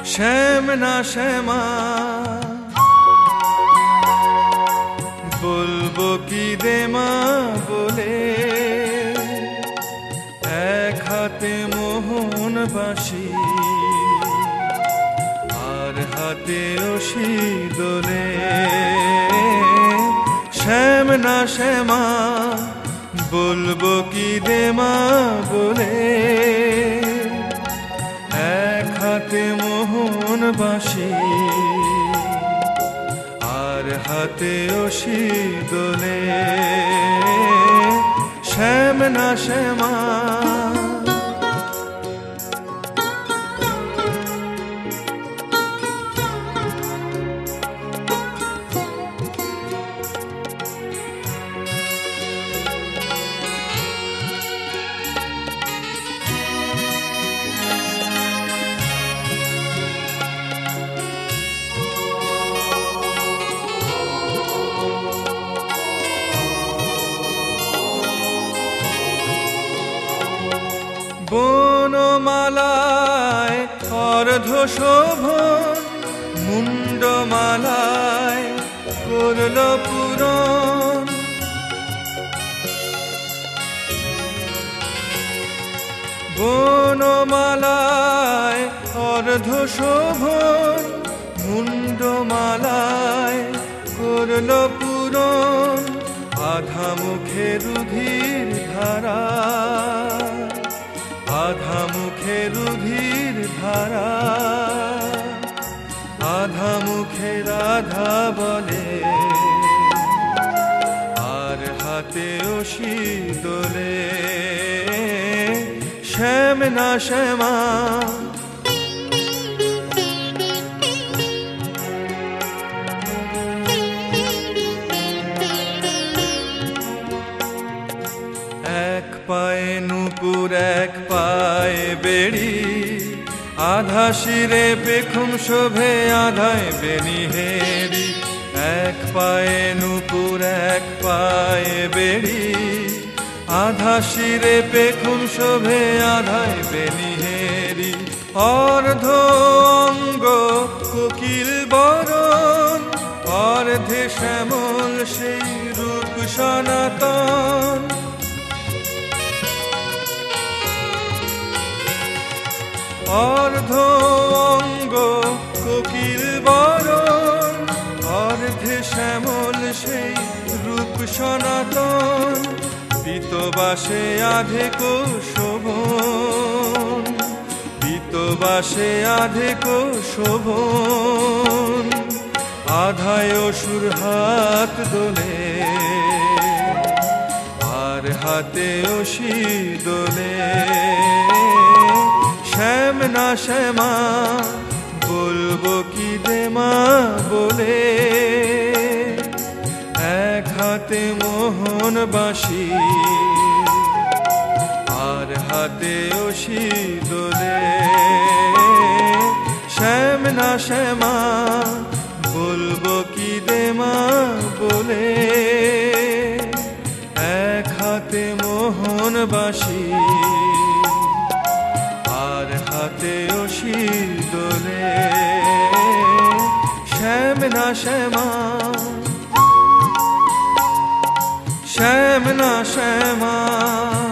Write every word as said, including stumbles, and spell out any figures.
শ্যাম না শ্যামা বলবো কি দেমা বলে, এক হাতে মোহন বাঁশি আর হাতে রশি দোলে। শ্যাম না শ্যামা বলবো কি দেমা বলে, এক হাতে মোহন বাঁশি আর হাতে রশি দোলে। শ্যাম না শ্যামা বনমালায় অর্ধ শোভন, মুন্ডমালায় করল পূরণ। বনমালায় অর্ধ শোভন, মুন্ডমালায় করল পূরণ। আধা মুখে রুধির ধারা, আধা মুখে রুধির ধারা, আধা মুখে রাধা বলে আর হাতে রশি দোলে। শ্যাম না শ্যামা এক পায়ে নূপুর এক পায়ে বেড়ি, আধা শিরে পেখম শোভে আধায় বেনিহেরি। এক পায়ে নূপুর এক পায়ে বেড়ি, আধা শিরে পেখম শোভে আধায় বেনিহেরি। অর্ধ অঙ্গ কোকিল বরণ, অর্ধে শ্যামল সেই রূপ সনাতন। অর্ধ অঙ্গ কোকিল বরণ, অর্ধে শ্যামল সেই রূপ সনাতন। পীতবাসে আধেক শোভন, পীতবাসে আধেক শোভন। আধায় অসুর হাত দোলে আর হাতে রশি দোলে। শ্যাম না শ্যামা বলবো কি দেমা বলে, এক হাতে মোহন বাঁশি আর হাতে রশি দোলে। শ্যাম না শ্যামা বলবো কি দেমা বলে, এক হাতে মোহন বাঁশি আর হাতে রশি দোলে। শ্যাম না শ্যামা, শ্যাম না শ্যামা।